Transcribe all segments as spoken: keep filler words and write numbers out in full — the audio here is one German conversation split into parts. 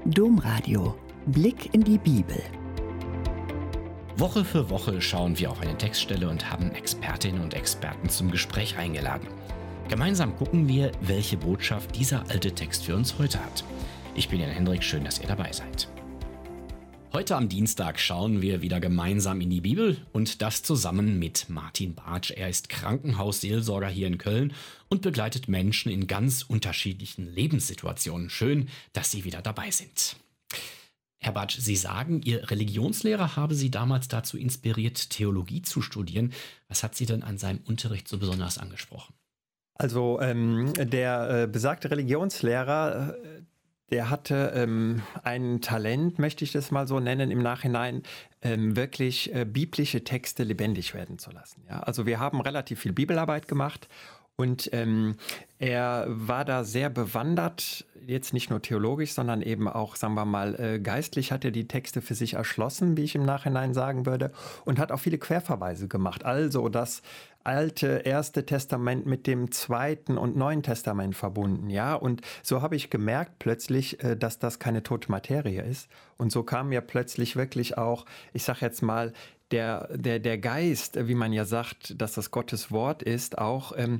Domradio. Blick in die Bibel. Woche für Woche schauen wir auf eine Textstelle und haben Expertinnen und Experten zum Gespräch eingeladen. Gemeinsam gucken wir, welche Botschaft dieser alte Text für uns heute hat. Ich bin Jan Hendrik, schön, dass ihr dabei seid. Heute am Dienstag schauen wir wieder gemeinsam in die Bibel und das zusammen mit Martin Bartsch. Er ist Krankenhausseelsorger hier in Köln und begleitet Menschen in ganz unterschiedlichen Lebenssituationen. Schön, dass Sie wieder dabei sind. Herr Bartsch, Sie sagen, Ihr Religionslehrer habe Sie damals dazu inspiriert, Theologie zu studieren. Was hat Sie denn an seinem Unterricht so besonders angesprochen? Also ähm, der äh, besagte Religionslehrer, äh, der hatte ähm, ein Talent, möchte ich das mal so nennen, im Nachhinein ähm, wirklich äh, biblische Texte lebendig werden zu lassen. Ja? Also wir haben relativ viel Bibelarbeit gemacht. Und ähm, er war da sehr bewandert, jetzt nicht nur theologisch, sondern eben auch, sagen wir mal, äh, geistlich hat er die Texte für sich erschlossen, wie ich im Nachhinein sagen würde, und hat auch viele Querverweise gemacht. Also das alte Erste Testament mit dem Zweiten und Neuen Testament verbunden, ja. Und so habe ich gemerkt plötzlich, äh, dass das keine tote Materie ist. Und so kam mir plötzlich wirklich auch, ich sage jetzt mal, Der, der, der Geist, wie man ja sagt, dass das Gottes Wort ist, auch ähm,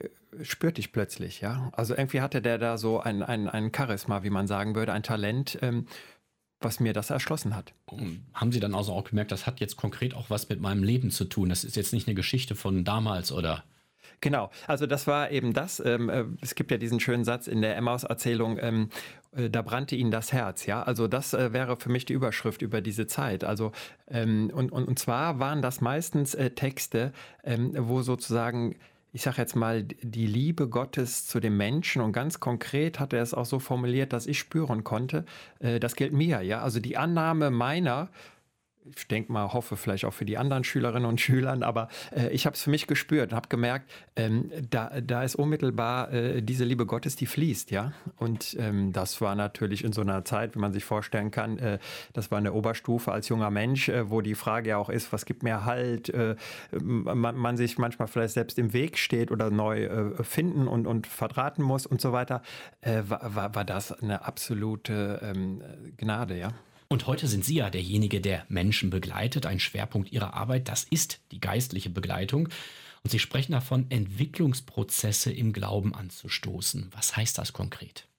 spürte ich plötzlich, ja. Also irgendwie hatte der da so ein, ein, ein Charisma, wie man sagen würde, ein Talent, ähm, was mir das erschlossen hat. Haben Sie dann also auch gemerkt, das hat jetzt konkret auch was mit meinem Leben zu tun? Das ist jetzt nicht eine Geschichte von damals, oder? Genau, also das war eben das. Ähm, äh, es gibt ja diesen schönen Satz in der Emmaus-Erzählung, ähm, äh, da brannte ihnen das Herz. Ja, also das äh, wäre für mich die Überschrift über diese Zeit. Also ähm, und, und, und zwar waren das meistens äh, Texte, ähm, wo sozusagen, ich sage jetzt mal, die Liebe Gottes zu dem Menschen, und ganz konkret hat er es auch so formuliert, dass ich spüren konnte, äh, das gilt mir. Ja, also die Annahme meiner, ich denke mal, hoffe vielleicht auch für die anderen Schülerinnen und Schülern, aber äh, ich habe es für mich gespürt und habe gemerkt, ähm, da, da ist unmittelbar äh, diese Liebe Gottes, die fließt, ja. Und ähm, das war natürlich in so einer Zeit, wie man sich vorstellen kann, äh, das war eine Oberstufe als junger Mensch, äh, wo die Frage ja auch ist, was gibt mir Halt, äh, man, man sich manchmal vielleicht selbst im Weg steht oder neu äh, finden und, und verdrahten muss und so weiter, äh, war, war, war das eine absolute ähm, Gnade, ja. Und heute sind Sie ja derjenige, der Menschen begleitet. Ein Schwerpunkt Ihrer Arbeit, das ist die geistliche Begleitung. Und Sie sprechen davon, Entwicklungsprozesse im Glauben anzustoßen. Was heißt das konkret?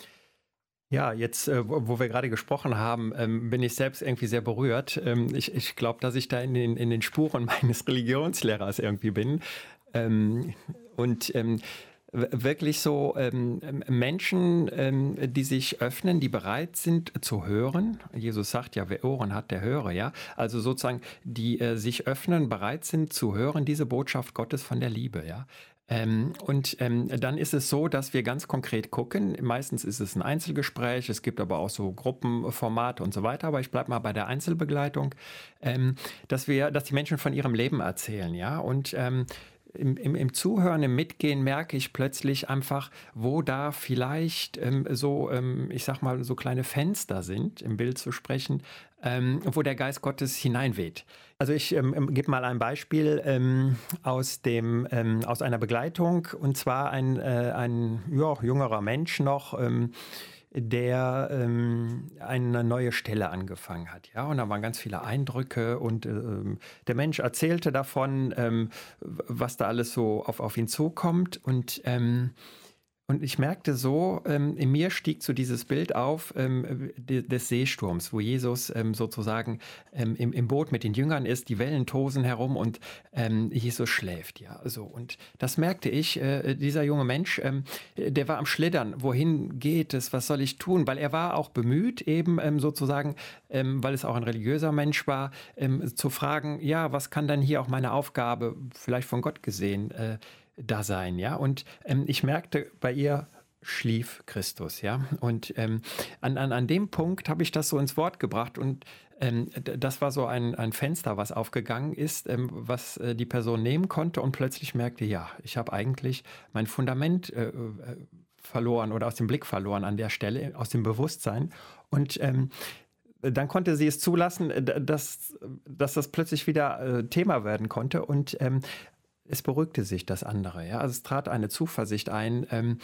Ja, jetzt, äh, wo wir gerade gesprochen haben, ähm, bin ich selbst irgendwie sehr berührt. Ähm, ich ich glaube, dass ich da in den, in den Spuren meines Religionslehrers irgendwie bin. Ähm, und ähm, wirklich so ähm, Menschen, ähm, die sich öffnen, die bereit sind zu hören. Jesus sagt ja, wer Ohren hat, der höre, ja. Also sozusagen, die äh, sich öffnen, bereit sind zu hören, diese Botschaft Gottes von der Liebe, ja. Ähm, und ähm, dann ist es so, dass wir ganz konkret gucken. Meistens ist es ein Einzelgespräch, es gibt aber auch so Gruppenformate und so weiter. Aber ich bleibe mal bei der Einzelbegleitung, ähm, dass wir, dass die Menschen von ihrem Leben erzählen, ja. Und ähm, Im, im, im Zuhören, im Mitgehen merke ich plötzlich einfach, wo da vielleicht ähm, so, ähm, ich sag mal, so kleine Fenster sind, im Bild zu sprechen, ähm, wo der Geist Gottes hineinweht. Also ich ähm, gebe mal ein Beispiel ähm, aus, dem, ähm, aus einer Begleitung, und zwar ein, äh, ein ja, jüngerer Mensch noch, ähm, der ähm, eine neue Stelle angefangen hat. Ja? Und da waren ganz viele Eindrücke, und ähm, der Mensch erzählte davon, ähm, was da alles so auf, auf ihn zukommt. Und ähm, Und ich merkte so, ähm, in mir stieg so dieses Bild auf ähm, de, des Seesturms, wo Jesus ähm, sozusagen ähm, im, im Boot mit den Jüngern ist, die Wellen tosen herum und ähm, Jesus schläft. Ja, so. Und das merkte ich, äh, dieser junge Mensch, ähm, der war am Schlittern. Wohin geht es? Was soll ich tun? Weil er war auch bemüht, eben ähm, sozusagen, ähm, weil es auch ein religiöser Mensch war, ähm, zu fragen, ja, was kann denn hier auch meine Aufgabe, vielleicht von Gott gesehen, äh, da sein, ja. Und ähm, ich merkte, bei ihr schlief Christus, ja. Und ähm, an, an, an dem Punkt habe ich das so ins Wort gebracht, und ähm, das war so ein, ein Fenster, was aufgegangen ist, ähm, was äh, die Person nehmen konnte, und plötzlich merkte, ja, ich habe eigentlich mein Fundament äh, verloren oder aus dem Blick verloren an der Stelle, aus dem Bewusstsein. Und ähm, dann konnte sie es zulassen, dass, dass das plötzlich wieder äh, Thema werden konnte, und ähm, es beruhigte sich das andere. Ja? Also es trat eine Zuversicht ein, ähm,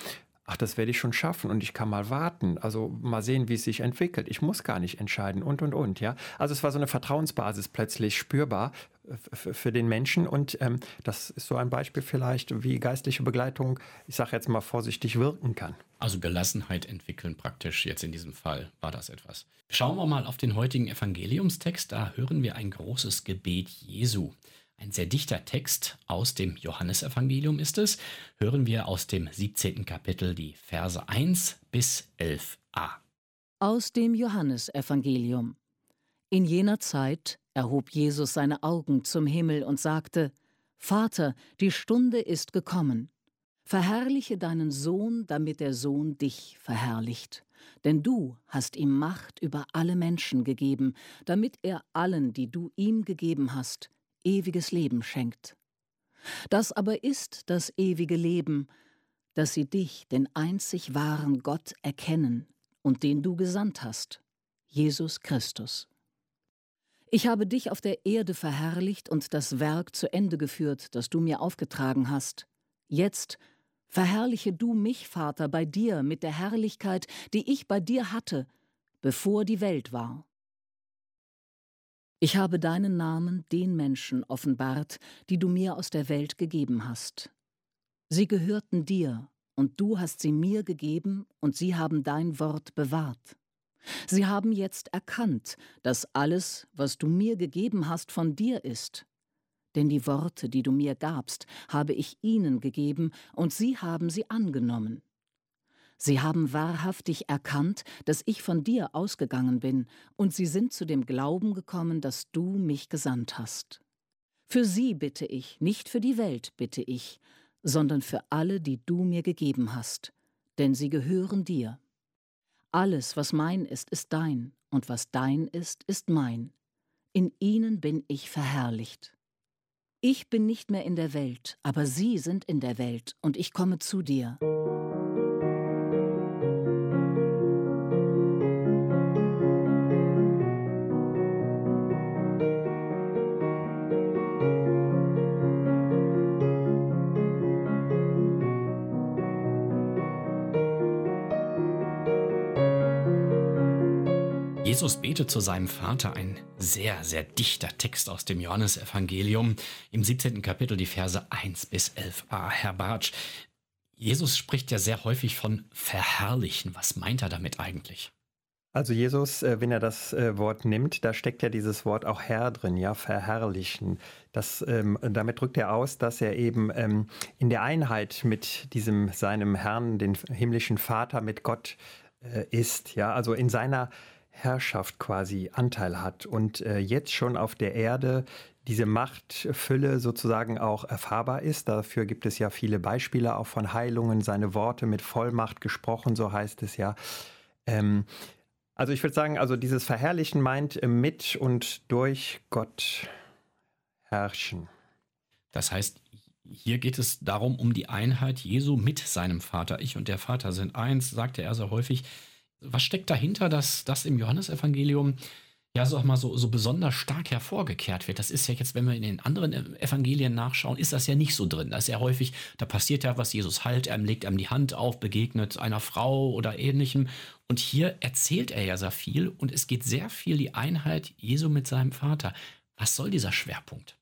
ach, das werde ich schon schaffen und ich kann mal warten, also mal sehen, wie es sich entwickelt. Ich muss gar nicht entscheiden und, und, und. Ja? Also es war so eine Vertrauensbasis plötzlich spürbar f- für den Menschen und ähm, das ist so ein Beispiel vielleicht, wie geistliche Begleitung, ich sage jetzt mal vorsichtig, wirken kann. Also Gelassenheit entwickeln praktisch, jetzt in diesem Fall war das etwas. Schauen wir mal auf den heutigen Evangeliumstext, da hören wir ein großes Gebet Jesu. Ein sehr dichter Text aus dem Johannesevangelium ist es. Hören wir aus dem siebzehnten Kapitel die Verse eins bis elf a. Aus dem Johannesevangelium. In jener Zeit erhob Jesus seine Augen zum Himmel und sagte: Vater, die Stunde ist gekommen. Verherrliche deinen Sohn, damit der Sohn dich verherrlicht. Denn du hast ihm Macht über alle Menschen gegeben, damit er allen, die du ihm gegeben hast, ewiges Leben schenkt. Das aber ist das ewige Leben, dass sie dich, den einzig wahren Gott, erkennen und den du gesandt hast, Jesus Christus. Ich habe dich auf der Erde verherrlicht und das Werk zu Ende geführt, das du mir aufgetragen hast. Jetzt verherrliche du mich, Vater, bei dir mit der Herrlichkeit, die ich bei dir hatte, bevor die Welt war. Ich habe deinen Namen den Menschen offenbart, die du mir aus der Welt gegeben hast. Sie gehörten dir, und du hast sie mir gegeben, und sie haben dein Wort bewahrt. Sie haben jetzt erkannt, dass alles, was du mir gegeben hast, von dir ist. Denn die Worte, die du mir gabst, habe ich ihnen gegeben, und sie haben sie angenommen. Sie haben wahrhaftig erkannt, dass ich von dir ausgegangen bin, und sie sind zu dem Glauben gekommen, dass du mich gesandt hast. Für sie bitte ich, nicht für die Welt bitte ich, sondern für alle, die du mir gegeben hast, denn sie gehören dir. Alles, was mein ist, ist dein, und was dein ist, ist mein. In ihnen bin ich verherrlicht. Ich bin nicht mehr in der Welt, aber sie sind in der Welt, und ich komme zu dir. Jesus betet zu seinem Vater, ein sehr, sehr dichter Text aus dem Johannesevangelium, im siebzehnten Kapitel die Verse eins bis elf a. Herr Bartsch, Jesus spricht ja sehr häufig von verherrlichen. Was meint er damit eigentlich? Also Jesus, äh, wenn er das äh, Wort nimmt, da steckt ja dieses Wort auch Herr drin, ja, verherrlichen. Das, ähm, damit drückt er aus, dass er eben ähm, in der Einheit mit diesem seinem Herrn, den himmlischen Vater, mit Gott äh, ist, ja, also in seiner Herrschaft quasi Anteil hat und äh, jetzt schon auf der Erde diese Machtfülle sozusagen auch erfahrbar ist. Dafür gibt es ja viele Beispiele auch von Heilungen, seine Worte mit Vollmacht gesprochen, so heißt es ja. Ähm, also ich würde sagen, also dieses Verherrlichen meint äh, mit und durch Gott herrschen. Das heißt, hier geht es darum, um die Einheit Jesu mit seinem Vater. Ich und der Vater sind eins, sagte er so häufig. Was steckt dahinter, dass das im Johannesevangelium ja so, mal so, so besonders stark hervorgekehrt wird? Das ist ja jetzt, wenn wir in den anderen Evangelien nachschauen, ist das ja nicht so drin. Da ist ja häufig, da passiert ja was, Jesus heilt einem, legt einem die Hand auf, begegnet einer Frau oder ähnlichem. Und hier erzählt er ja sehr viel und es geht sehr viel die Einheit Jesu mit seinem Vater. Was soll dieser Schwerpunkt?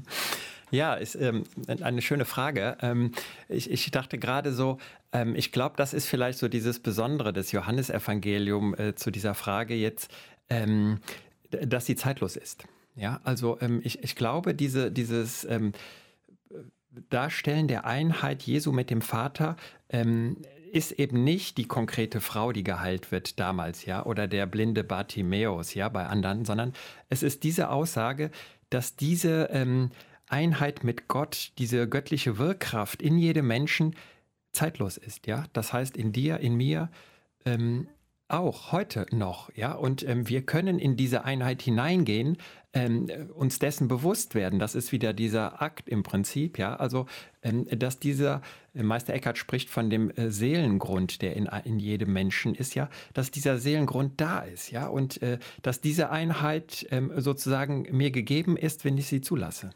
Ja, ist ähm, eine schöne Frage. Ähm, ich, ich dachte gerade so, ähm, ich glaube, das ist vielleicht so dieses Besondere des Johannesevangeliums äh, zu dieser Frage jetzt, ähm, dass sie zeitlos ist. Ja, also ähm, ich, ich glaube, diese, dieses ähm, Darstellen der Einheit Jesu mit dem Vater ähm, ist eben nicht die konkrete Frau, die geheilt wird damals, ja, oder der blinde Bartimäus, ja, bei anderen, sondern es ist diese Aussage, dass diese ähm, Einheit mit Gott, diese göttliche Wirkkraft in jedem Menschen zeitlos ist, ja. Das heißt, in dir, in mir ähm, auch heute noch, ja. Und ähm, wir können in diese Einheit hineingehen, ähm, uns dessen bewusst werden. Das ist wieder dieser Akt im Prinzip, ja. Also, ähm, dass dieser äh, Meister Eckhart spricht von dem äh, Seelengrund, der in, in jedem Menschen ist, ja, dass dieser Seelengrund da ist, ja, und äh, dass diese Einheit ähm, sozusagen mir gegeben ist, wenn ich sie zulasse.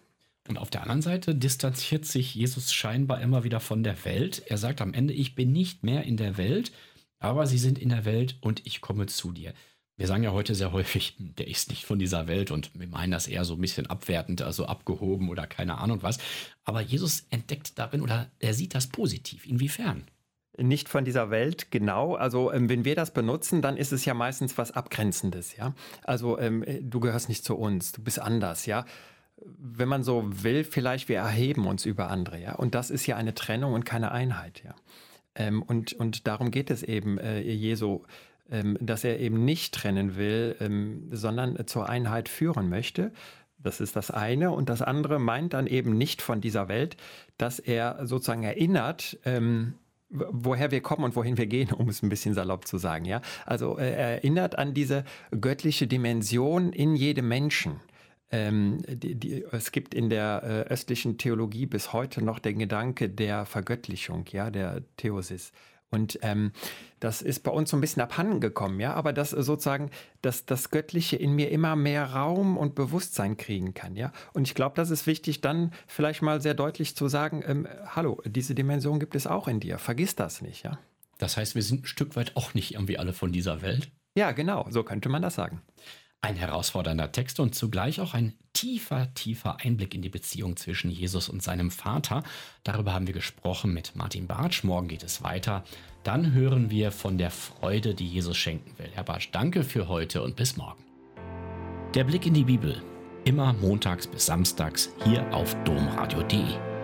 Und auf der anderen Seite distanziert sich Jesus scheinbar immer wieder von der Welt. Er sagt am Ende, ich bin nicht mehr in der Welt, aber sie sind in der Welt und ich komme zu dir. Wir sagen ja heute sehr häufig, der ist nicht von dieser Welt und wir meinen das eher so ein bisschen abwertend, also abgehoben oder keine Ahnung was. Aber Jesus entdeckt darin oder er sieht das positiv. Inwiefern? Nicht von dieser Welt, genau. Also ähm, wenn wir das benutzen, dann ist es ja meistens was Abgrenzendes, ja. Also ähm, du gehörst nicht zu uns, du bist anders, ja. Wenn man so will, vielleicht wir erheben uns über andere, ja. Und das ist ja eine Trennung und keine Einheit, ja. Ähm, und, und darum geht es eben äh, Jesu, ähm, dass er eben nicht trennen will, ähm, sondern zur Einheit führen möchte. Das ist das eine. Und das andere meint dann eben nicht von dieser Welt, dass er sozusagen erinnert, ähm, woher wir kommen und wohin wir gehen, um es ein bisschen salopp zu sagen. Ja? Also äh, er erinnert an diese göttliche Dimension in jedem Menschen. Ähm, die, die, es gibt in der äh, östlichen Theologie bis heute noch den Gedanke der Vergöttlichung, ja, der Theosis. Und ähm, das ist bei uns so ein bisschen abhanden gekommen, ja, aber dass sozusagen dass das Göttliche in mir immer mehr Raum und Bewusstsein kriegen kann, ja. Und ich glaube, das ist wichtig, dann vielleicht mal sehr deutlich zu sagen, ähm, hallo, diese Dimension gibt es auch in dir, vergiss das nicht, ja. Das heißt, wir sind ein Stück weit auch nicht irgendwie alle von dieser Welt? Ja, genau, so könnte man das sagen. Ein herausfordernder Text und zugleich auch ein tiefer, tiefer Einblick in die Beziehung zwischen Jesus und seinem Vater. Darüber haben wir gesprochen mit Martin Bartsch. Morgen geht es weiter. Dann hören wir von der Freude, die Jesus schenken will. Herr Bartsch, danke für heute und bis morgen. Der Blick in die Bibel. Immer montags bis samstags hier auf domradio punkt de.